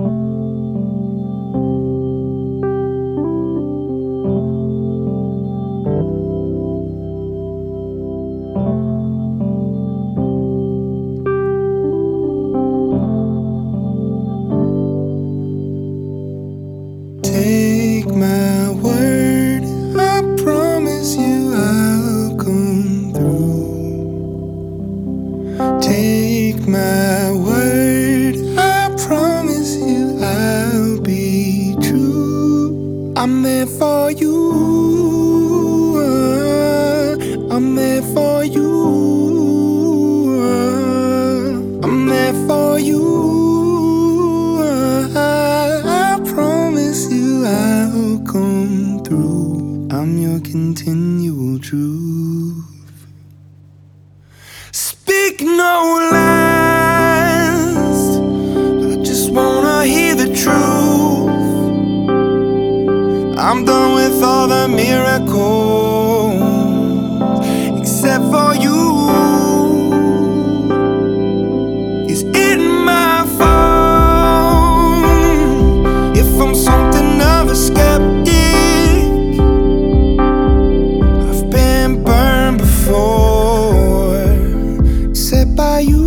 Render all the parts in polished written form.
Take my word, I promise you I'll come through. Take my word, I promise you I'll be true. I'm there for you, I'm there for you, I'm there for you. I promise you I'll come through. I'm your continual truth. Speak no lies, I just wanna hear the truth. I'm done with all the miracles, except for you. Is it my fault if I'm something of a skeptic? I've been burned before, except by you.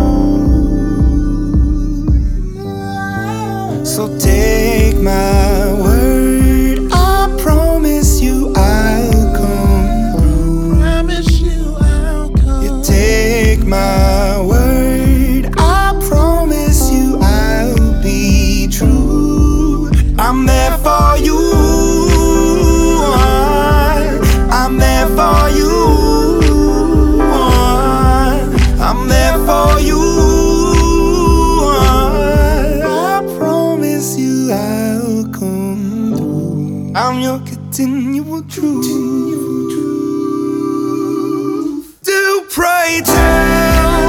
So take my word, I promise you I'll come through. Promise you I'll come. You take my word, I promise you I'll be true. I'm there for you, I'm there for you, I'm there for you. I promise you I'll come through. I'm your continual truth. Do pray tell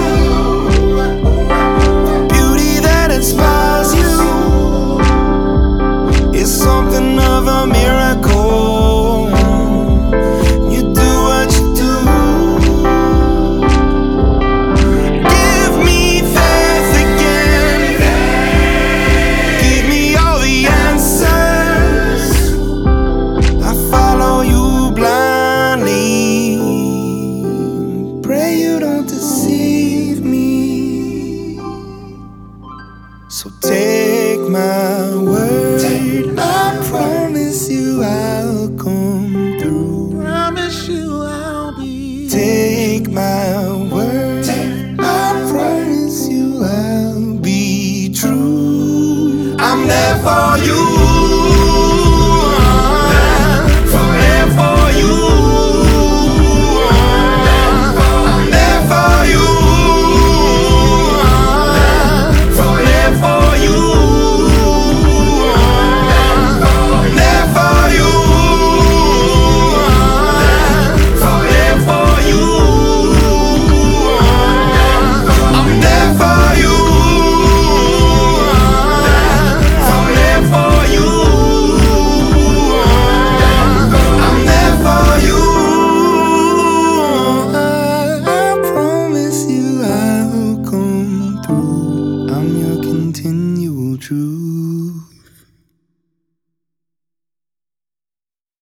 the beauty that inspires you is something of a miracle. You do what you do. Give me faith again. Give me all the answers. I follow you blindly. Pray you don't deceive me. So take my word, I promise you I'll come through. Promise you I'll be. Take my word, I promise you I'll be true. I'm there for you.